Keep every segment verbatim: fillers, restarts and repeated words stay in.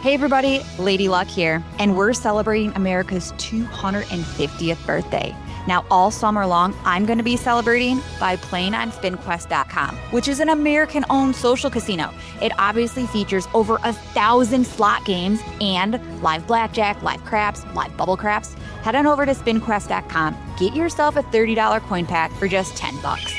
Hey everybody, Lady Luck here, and we're celebrating America's two hundred fiftieth birthday. Now, all summer long, I'm going to be celebrating by playing on spin quest dot com, which is an American-owned social casino. It obviously features over a thousand slot games and live blackjack, live craps, live bubble craps. Head on over to spin quest dot com, get yourself a thirty dollars coin pack for just ten bucks.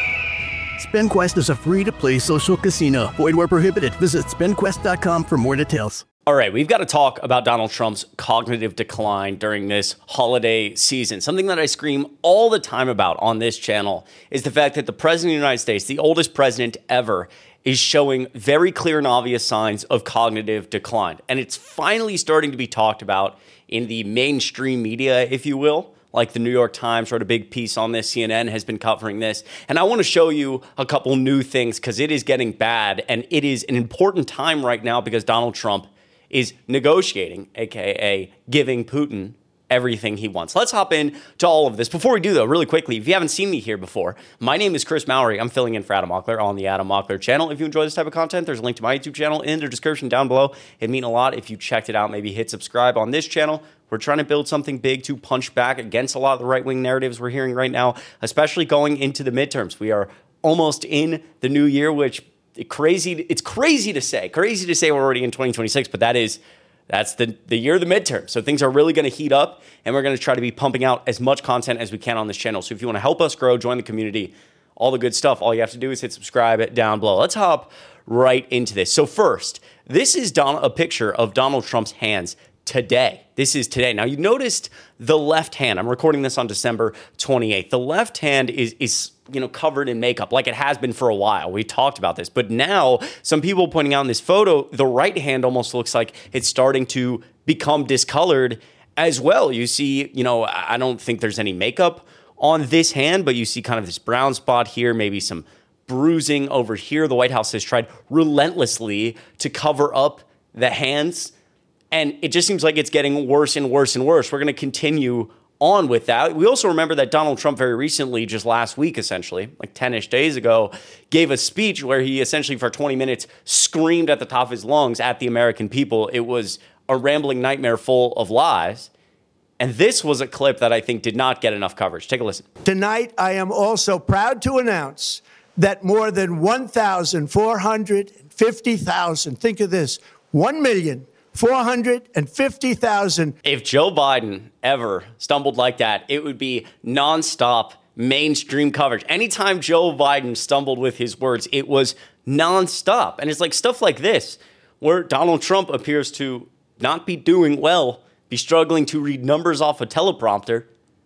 SpinQuest is a free-to-play social casino. Void where prohibited. Visit spin quest dot com for more details. All right, we've got to talk about Donald Trump's cognitive decline during this holiday season. Something that I scream all the time about on this channel is the fact that the President of the United States, the oldest president ever, is showing very clear and obvious signs of cognitive decline. And it's finally starting to be talked about in the mainstream media, if you will. Like the New York Times wrote a big piece on this. C N N has been covering this. And I want to show you a couple new things because it is getting bad. And it is an important time right now because Donald Trump is negotiating, a k a giving Putin everything he wants. Let's hop in to all of this. Before we do, though, really quickly, if you haven't seen me here before, my name is Chris Mowry. I'm filling in for Adam Mockler on the Adam Mockler channel. If you enjoy this type of content, there's a link to my YouTube channel in the description down below. It'd mean a lot if you checked it out. Maybe hit subscribe on this channel. We're trying to build something big to punch back against a lot of the right-wing narratives we're hearing right now, especially going into the midterms. We are almost in the new year, which crazy. It's crazy to say, crazy to say we're already in twenty twenty-six, but that is, that's the, the year of the midterm. So things are really going to heat up, and we're going to try to be pumping out as much content as we can on this channel. So if you want to help us grow, join the community, all the good stuff, all you have to do is hit subscribe down below. Let's hop right into this. So first, this is Don, a picture of Donald Trump's hands today. This is today. Now, you noticed the left hand. I'm recording this on December twenty-eighth. The left hand is is you know, covered in makeup like it has been for a while. We talked about this, but now some people pointing out in this photo, the right hand almost looks like it's starting to become discolored as well. You see, you know, I don't think there's any makeup on this hand, but you see kind of this brown spot here, maybe some bruising over here. The White House has tried relentlessly to cover up the hands, and it just seems like it's getting worse and worse and worse. We're going to continue on with that. We also remember that Donald Trump very recently, just last week essentially, like ten-ish days ago, gave a speech where he essentially for twenty minutes screamed at the top of his lungs at the American people. It was a rambling nightmare full of lies. And this was a clip that I think did not get enough coverage. Take a listen. Tonight, I am also proud to announce that more than one thousand four hundred fifty thousand, think of this, one million four hundred fifty thousand. If Joe Biden ever stumbled like that, it would be nonstop mainstream coverage. Anytime Joe Biden stumbled with his words, it was nonstop. And it's like stuff like this, where Donald Trump appears to not be doing well, be struggling to read numbers off a teleprompter.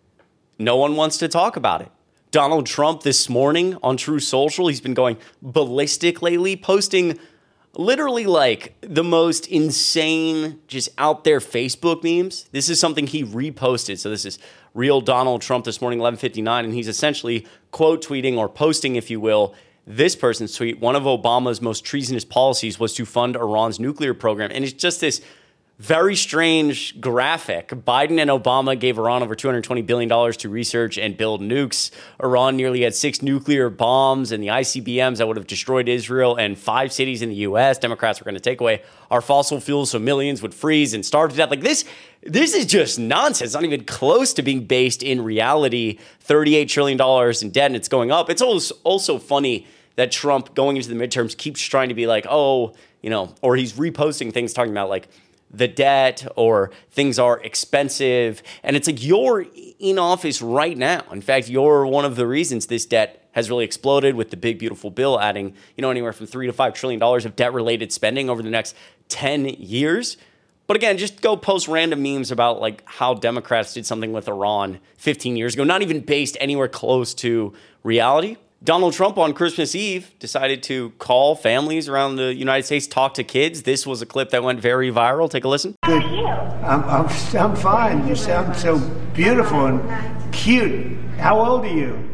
No one wants to talk about it. Donald Trump this morning on True Social, he's been going ballistic lately, posting literally like the most insane, just out there Facebook memes. This is something he reposted. So this is real Donald Trump this morning, eleven fifty-nine. And he's essentially quote tweeting or posting, if you will, this person's tweet. One of Obama's most treasonous policies was to fund Iran's nuclear program. And it's just this very strange graphic. Biden and Obama gave Iran over two hundred twenty billion dollars to research and build nukes. Iran nearly had six nuclear bombs and the I C B Ms that would have destroyed Israel and five cities in the U S. Democrats were going to take away our fossil fuels so millions would freeze and starve to death. Like this, this is just nonsense. Not even close to being based in reality. thirty-eight trillion dollars in debt and it's going up. It's also, also funny that Trump going into the midterms keeps trying to be like, oh, you know, or he's reposting things talking about like, the debt or things are expensive. And it's like you're in office right now. In fact, you're one of the reasons this debt has really exploded with the big, beautiful bill adding, you know, anywhere from three to five trillion dollars of debt related spending over the next ten years. But again, just go post random memes about like how Democrats did something with Iran fifteen years ago, not even based anywhere close to reality. Donald Trump on Christmas Eve decided to call families around the United States, talk to kids. This was a clip that went very viral. Take a listen. How are you? I'm, I'm, I'm fine. You sound so beautiful and cute. How old are you?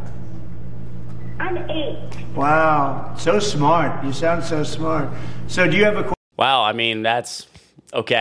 I'm eight. Wow, so smart. You sound so smart. So do you have a question? Wow, I mean, that's okay.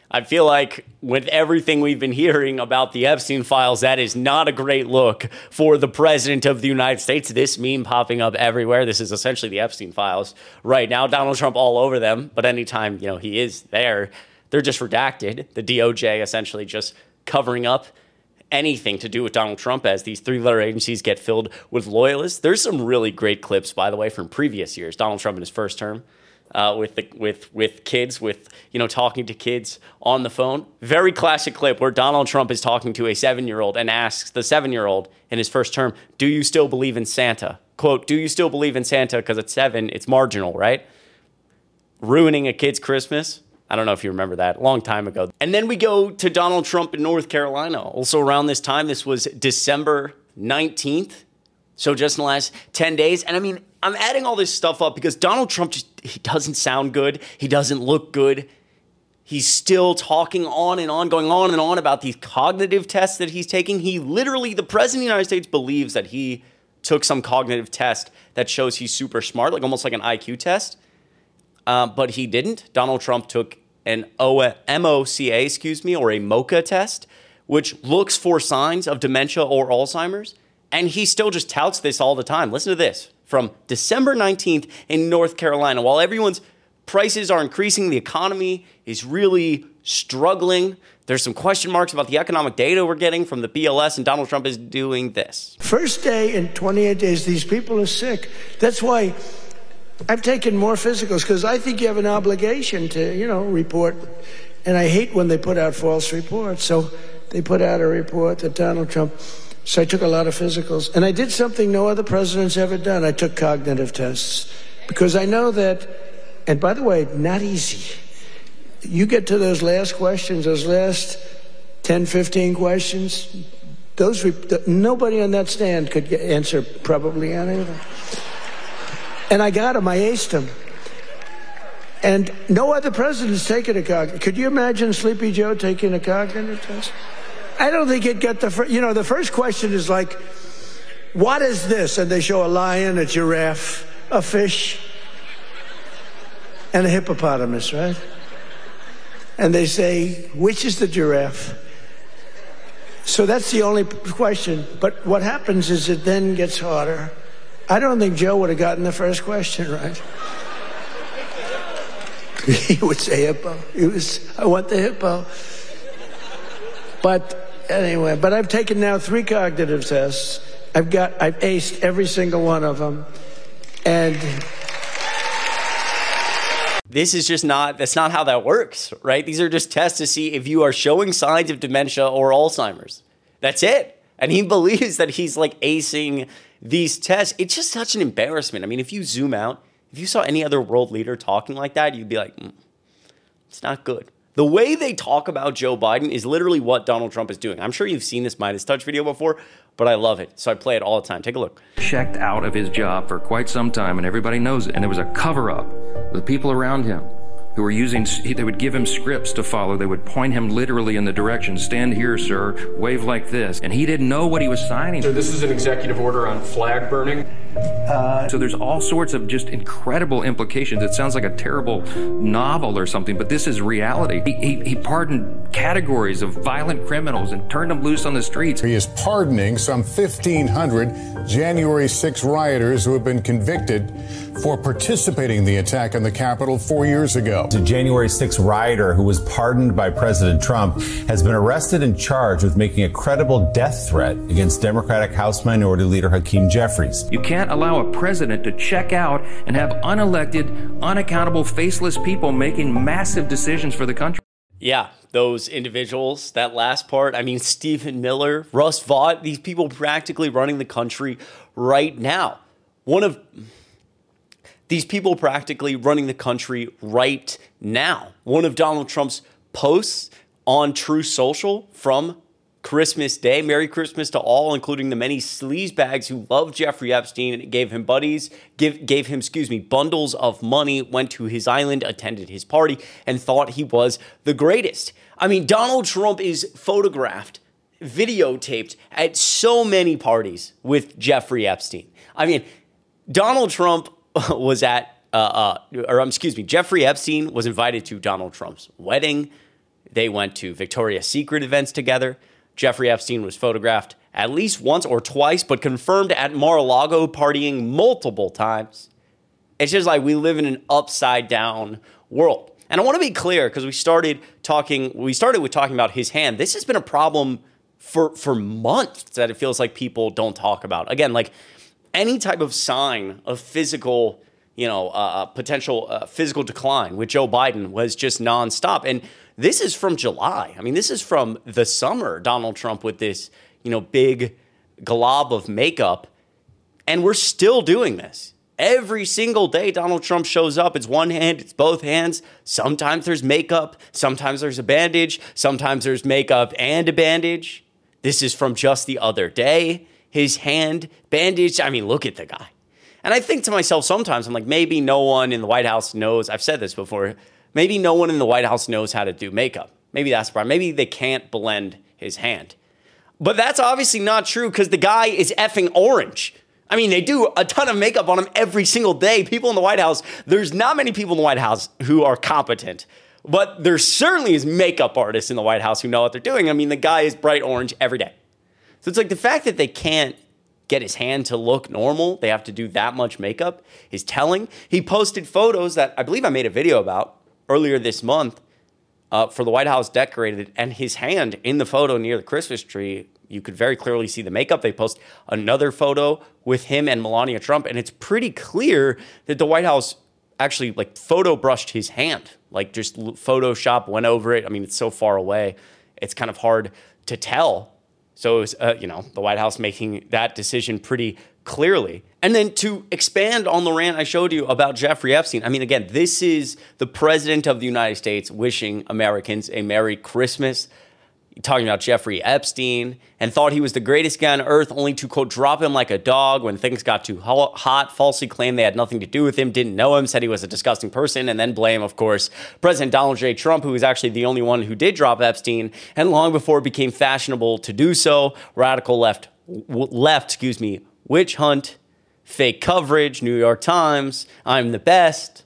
I feel like with everything we've been hearing about the Epstein files, that is not a great look for the president of the United States. This meme popping up everywhere. This is essentially the Epstein files right now. Donald Trump all over them. But anytime, you know, he is there, they're just redacted. The D O J essentially just covering up anything to do with Donald Trump as these three-letter agencies get filled with loyalists. There's some really great clips, by the way, from previous years. Donald Trump in his first term. Uh, with the with with kids, with you know talking to kids on the phone. Very classic clip where Donald Trump is talking to a seven-year-old and asks the seven-year-old in his first term, "Do you still believe in Santa?" Quote, "Do you still believe in Santa?" Because at seven, it's marginal, right? Ruining a kid's Christmas. I don't know if you remember that, a long time ago. And then we go to Donald Trump in North Carolina. Also around this time, this was December nineteenth. So just in the last ten days. And I mean, I'm adding all this stuff up because Donald Trump just, he doesn't sound good. He doesn't look good. He's still talking on and on, going on and on about these cognitive tests that he's taking. He literally, the president of the United States believes that he took some cognitive test that shows he's super smart, like almost like an I Q test. Uh, but he didn't. Donald Trump took an M O C A, excuse me, or a MoCA test, which looks for signs of dementia or Alzheimer's. And he still just touts this all the time. Listen to this from December nineteenth in North Carolina. While everyone's prices are increasing, the economy is really struggling. There's some question marks about the economic data we're getting from the B L S, and Donald Trump is doing this. First day in twenty-eight days, these people are sick. That's why I've taken more physicals, because I think you have an obligation to, you know, report. And I hate when they put out false reports. So they put out a report that Donald Trump... So I took a lot of physicals, and I did something no other president's ever done. I took cognitive tests because I know that, and by the way, not easy. You get to those last questions, those last ten, fifteen questions, those nobody on that stand could get, answer probably any of them. And I got them, I aced them. And no other president's taken a cognitive. Could you imagine Sleepy Joe taking a cognitive test? I don't think it got the first, you know, the first question is like, what is this? And they show a lion, a giraffe, a fish, and a hippopotamus, right? And they say, which is the giraffe? So that's the only question. But what happens is it then gets harder. I don't think Joe would have gotten the first question right. He would say hippo. He was, I want the hippo. But anyway, but I've taken now three cognitive tests. I've got, I've aced every single one of them. And this is just not, that's not how that works, right? These are just tests to see if you are showing signs of dementia or Alzheimer's. That's it. And he believes that he's like acing these tests. It's just such an embarrassment. I mean, if you zoom out, if you saw any other world leader talking like that, you'd be like, mm, it's not good. The way they talk about Joe Biden is literally what Donald Trump is doing. I'm sure you've seen this Midas Touch video before, but I love it. So I play it all the time. Take a look. Checked out of his job for quite some time, and everybody knows it. And there was a cover-up. The people around him who were using, they would give him scripts to follow. They would point him literally in the direction, stand here, sir, wave like this. And he didn't know what he was signing. So this is an executive order on flag burning? Uh, so there's all sorts of just incredible implications. It sounds like a terrible novel or something, but this is reality. He, he, he pardoned categories of violent criminals and turned them loose on the streets. He is pardoning some fifteen hundred January sixth rioters who have been convicted for participating in the attack on the Capitol four years ago. A January sixth rioter who was pardoned by President Trump has been arrested and charged with making a credible death threat against Democratic House Minority Leader Hakeem Jeffries. You can't allow a president to check out and have unelected, unaccountable, faceless people making massive decisions for the country. Yeah, those individuals, that last part, I mean, Stephen Miller, Russ Vought, these people practically running the country right now. One of these people practically running the country right now. One of Donald Trump's posts on Truth Social from Christmas Day. Merry Christmas to all, including the many sleazebags who love Jeffrey Epstein and gave him buddies, give, gave him, excuse me, bundles of money, went to his island, attended his party, and thought he was the greatest. I mean, Donald Trump is photographed, videotaped at so many parties with Jeffrey Epstein. I mean, Donald Trump was at, uh, uh, or um, excuse me, Jeffrey Epstein was invited to Donald Trump's wedding. They went to Victoria's Secret events together. Jeffrey Epstein was photographed at least once or twice, but confirmed at Mar-a-Lago partying multiple times. It's just like we live in an upside down world. And I want to be clear, because we started talking, we started with talking about his hand. This has been a problem for, for months that it feels like people don't talk about. Again, like any type of sign of physical, you know, uh, potential uh, physical decline with Joe Biden was just nonstop. And this is from July. I mean, this is from the summer, Donald Trump with this, you know, big glob of makeup. And we're still doing this. Every single day Donald Trump shows up, it's one hand, it's both hands. Sometimes there's makeup, sometimes there's a bandage, sometimes there's makeup and a bandage. This is from just the other day. His hand bandaged. I mean, look at the guy. And I think to myself sometimes, I'm like, maybe no one in the White House knows. I've said this before. Maybe no one in the White House knows how to do makeup. Maybe that's the problem. Maybe they can't blend his hand. But that's obviously not true because the guy is effing orange. I mean, they do a ton of makeup on him every single day. People in the White House, there's not many people in the White House who are competent. But there certainly is makeup artists in the White House who know what they're doing. I mean, the guy is bright orange every day. So it's like the fact that they can't get his hand to look normal, they have to do that much makeup, is telling. He posted photos that I believe I made a video about earlier this month uh, for the White House decorated, and his hand in the photo near the Christmas tree, you could very clearly see the makeup. They post another photo with him and Melania Trump, and it's pretty clear that the White House actually like photo brushed his hand, like just Photoshop went over it. I mean, it's so far away, it's kind of hard to tell. So it was, uh, you know, the White House making that decision pretty clearly. And then to expand on the rant I showed you about Jeffrey Epstein, I mean, again, this is the president of the United States wishing Americans a Merry Christmas, talking about Jeffrey Epstein, and thought he was the greatest guy on earth, only to, quote, drop him like a dog when things got too hot, falsely claimed they had nothing to do with him, didn't know him, said he was a disgusting person, and then blame, of course, President Donald J. Trump, who was actually the only one who did drop Epstein, and long before it became fashionable to do so, radical left, left, excuse me, witch hunt, fake coverage, New York Times, I'm the best.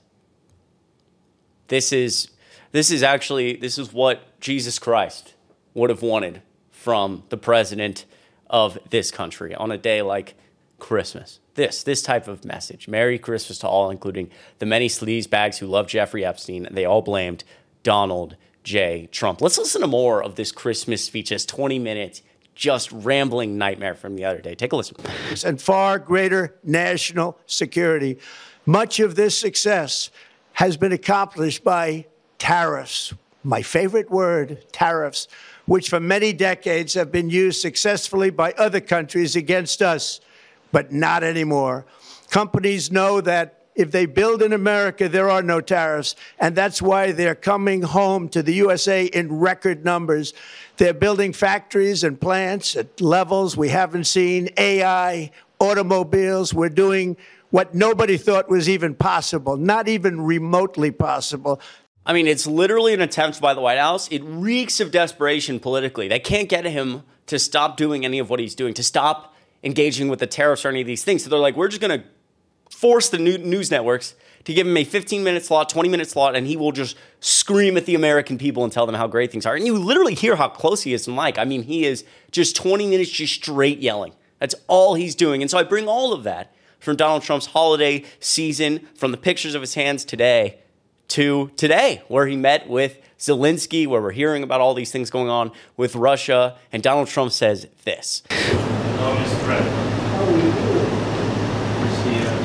This is, this is actually, this is what Jesus Christ would have wanted from the president of this country on a day like Christmas. This, this type of message. Merry Christmas to all, including the many sleazebags who love Jeffrey Epstein. They all blamed Donald J. Trump. Let's listen to more of this Christmas speech, this twenty minute, just rambling nightmare from the other day. Take a listen. And far greater national security. Much of this success has been accomplished by tariffs. My favorite word, tariffs, which for many decades have been used successfully by other countries against us, but not anymore. Companies know that if they build in America, there are no tariffs, and that's why they're coming home to the U S A in record numbers. They're building factories and plants at levels we haven't seen, A I, automobiles. We're doing what nobody thought was even possible, not even remotely possible. I mean, it's literally an attempt by the White House. It reeks of desperation politically. They can't get him to stop doing any of what he's doing, to stop engaging with the tariffs or any of these things. So they're like, we're just going to force the news networks to give him a fifteen minute slot, twenty minute slot, and he will just scream at the American people and tell them how great things are. And you literally hear how close he is to Mike. I mean, he is just twenty minutes just straight yelling. That's all he's doing. And so I bring all of that from Donald Trump's holiday season, from the pictures of his hands today, to today, where he met with Zelensky, where we're hearing about all these things going on with Russia, and Donald Trump says this. Hello, Mister President. How are you doing? Nice to see you.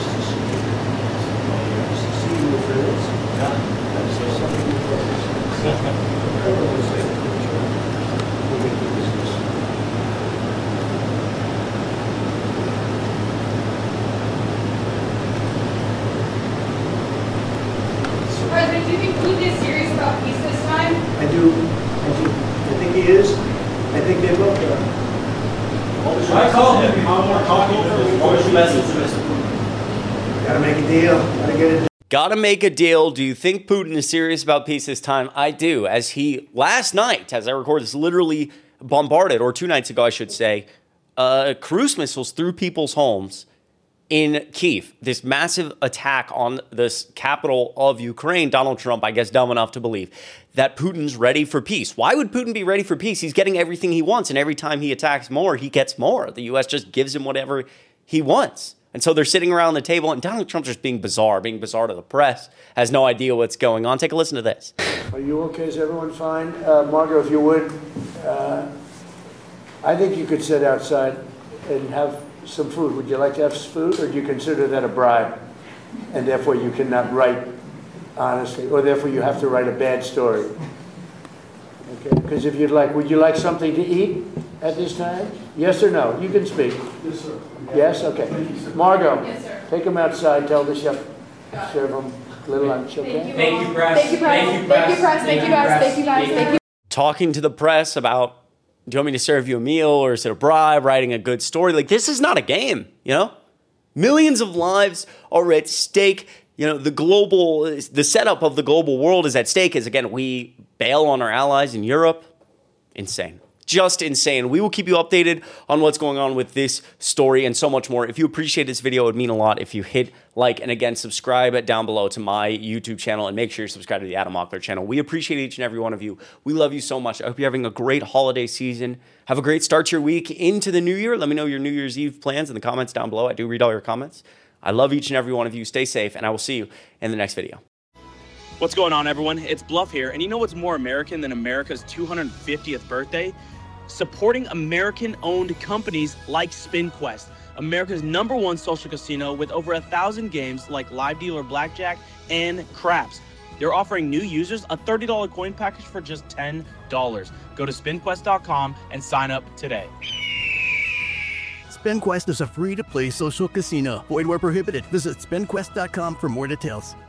Nice to see you, my friends. Yeah. Nice to see something with friends. President, do you think Putin is serious about peace this time? I do. I do. I think he is. I think they both are. I called him. How more confident? What was your message to Mister Putin? Gotta make a deal. Gotta get it. Gotta make a deal. Do you think Putin is serious about peace this time? I do. As he, last night, as I record this, literally bombarded, or two nights ago, I should say, uh, cruise missiles through people's homes in Kyiv, this massive attack on this capital of Ukraine. Donald Trump, I guess, dumb enough to believe that Putin's ready for peace. Why would Putin be ready for peace? He's getting everything he wants, and every time he attacks more, he gets more. The U S just gives him whatever he wants. And so they're sitting around the table, and Donald Trump's just being bizarre, being bizarre to the press, has no idea what's going on. Take a listen to this. Are you okay? Is everyone fine? Uh, Margot, if you would, uh, I think you could sit outside and have some food. Would you like to have food, or do you consider that a bribe? And therefore you cannot write honestly, or therefore you have to write a bad story? Okay, because if you'd like, would you like something to eat at this time? Yes or no? You can speak. Yes, sir. Yes? Okay. Margot, Yes, sir. take them outside, tell the chef, serve them a little lunch, okay? Thank you, press. Thank you, press. Thank you, press. Thank you, guys. Thank you, guys. Thank you. Talking to the press about, do you want me to serve you a meal, or is it a bribe, writing a good story? Like, this is not a game, you know? Millions of lives are at stake. You know, the global, the setup of the global world is at stake as, again, we bail on our allies in Europe. Insane. Just insane. We will keep you updated on what's going on with this story and so much more. If you appreciate this video, it would mean a lot if you hit like, and again, subscribe down below to my YouTube channel, and make sure you subscribe to the Adam Mockler channel. We appreciate each and every one of you. We love you so much. I hope you're having a great holiday season. Have a great start to your week into the new year. Let me know your New Year's Eve plans in the comments down below. I do read all your comments. I love each and every one of you. Stay safe, and I will see you in the next video. What's going on, everyone? It's Bluff here, and you know what's more American than America's two hundred fiftieth birthday? Supporting American-owned companies like SpinQuest, America's number one social casino with over a thousand games like Live Dealer Blackjack and Craps. They're offering new users a thirty dollar coin package for just ten dollars. Go to spin quest dot com and sign up today. SpinQuest is a free-to-play social casino. Void where prohibited. Visit spin quest dot com for more details.